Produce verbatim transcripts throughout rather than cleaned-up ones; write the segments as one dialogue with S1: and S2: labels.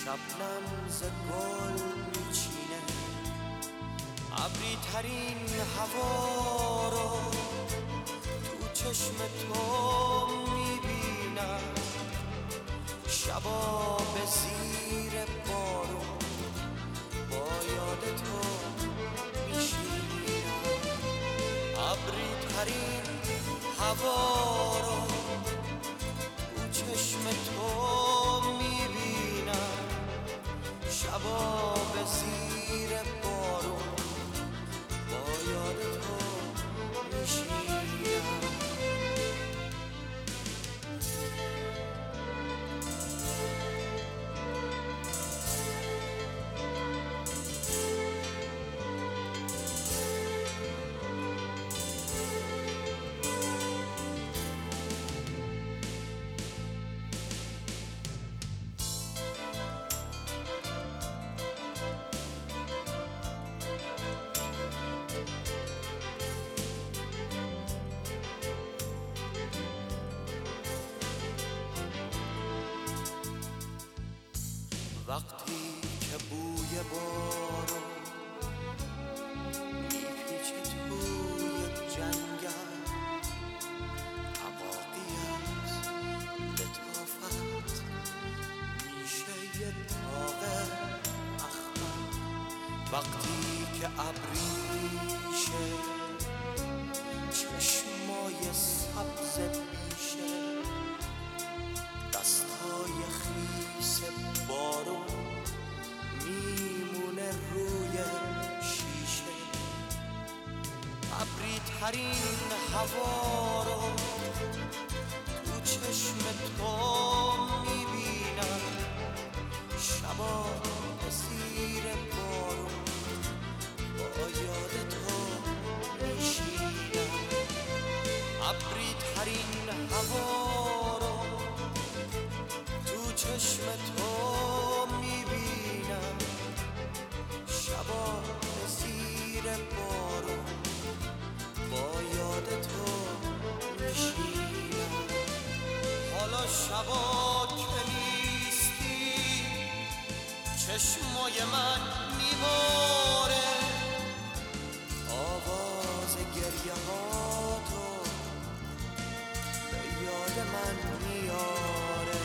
S1: شبنم ز گل میچینه، ابری ترین هوا رو تو چشم تو میبینم، شبا به زیر بارون با یاد تو میشینم. ابری ترین هوا رو تو چشم تو میبینم، شبا به زیر بارون با یاد تو میشینم. وقتی که بوی بارون میپیچه توی جنگل، عباقی از لطافت میشه یه داغ اخمر. وقتی که ابریشه چشمای سبز بیشه، دستای خیس بارون میمونه روی شیشه. ابری ترین هوا رو تو چشم تو میبینم، شبا به زیر بارون با یاد تو میشینم. ابری ترین هوا رو تو چشم تو میبینم، شبا به زیر بارون با یاد تو میشینم. حالا شبا که نیستی چشمای من میباره، آواز گریه ها تو به یاد من میاره.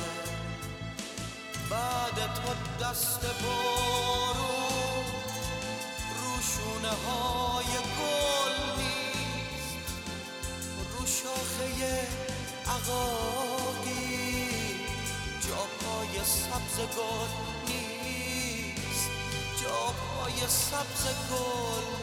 S1: بعد تو دست بارون رو شونه های گل نیست، رو شاخه عقاقی جا پای سبز گل نیست، جا پای سبز گل